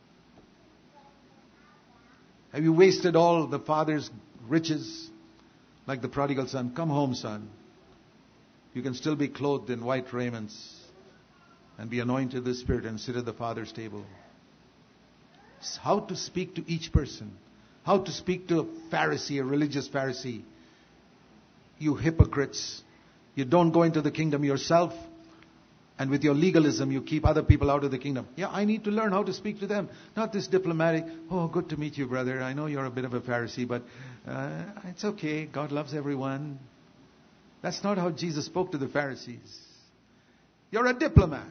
Have you wasted all the father's riches? Like the prodigal son. Come home, son. You can still be clothed in white raiments and be anointed with the Spirit and sit at the Father's table. It's how to speak to each person. How to speak to a Pharisee, a religious Pharisee. You hypocrites. You don't go into the kingdom yourself. And with your legalism, you keep other people out of the kingdom. Yeah, I need to learn how to speak to them. Not this diplomatic, oh, good to meet you, brother. I know you're a bit of a Pharisee, but it's okay. God loves everyone. That's not how Jesus spoke to the Pharisees. You're a diplomat.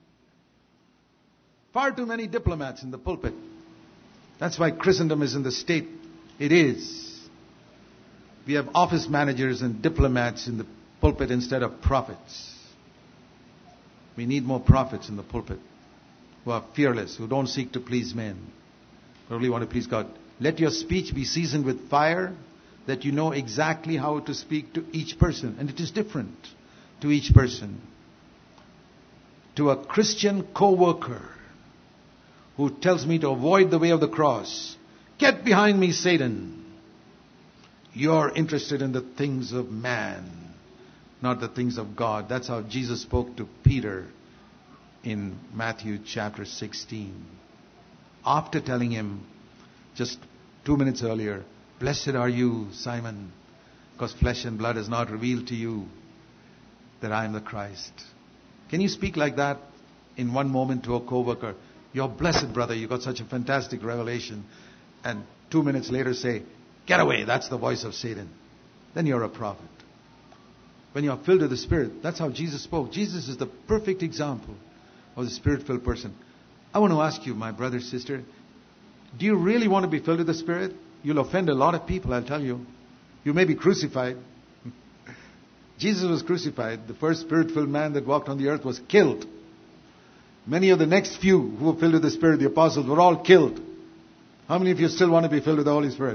Far too many diplomats in the pulpit. That's why Christendom is in the state it is. We have office managers and diplomats in the pulpit instead of prophets. We need more prophets in the pulpit who are fearless, who don't seek to please men, but only want to please God. Let your speech be seasoned with fire, that you know exactly how to speak to each person. And it is different to each person. To a Christian co-worker who tells me to avoid the way of the cross, get behind me, Satan. You're interested in the things of man, not the things of God. That's how Jesus spoke to Peter in Matthew chapter 16. After telling him just 2 minutes earlier, blessed are you, Simon, because flesh and blood has not revealed to you that I am the Christ. Can you speak like that in one moment to a co-worker? You're blessed, brother. You got such a fantastic revelation. And 2 minutes later say, get away. That's the voice of Satan. Then you're a prophet. When you're filled with the Spirit, that's how Jesus spoke. Jesus is the perfect example of the Spirit-filled person. I want to ask you, my brother, sister, do you really want to be filled with the Spirit? You'll offend a lot of people, I'll tell you. You may be crucified. Jesus was crucified. The first Spirit-filled man that walked on the earth was killed. Many of the next few who were filled with the Spirit, the apostles, were all killed. How many of you still want to be filled with the Holy Spirit?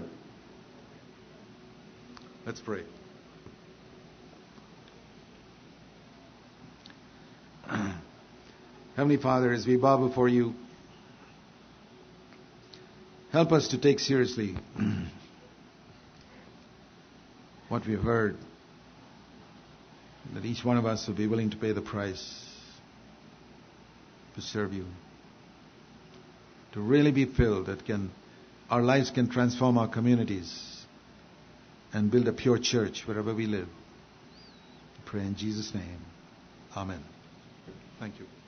Let's pray. Heavenly Father, as we bow before you, help us to take seriously what we've heard, that each one of us will be willing to pay the price to serve you, to really be filled, that our lives can transform our communities and build a pure church wherever we live. I pray in Jesus' name. Amen. Thank you.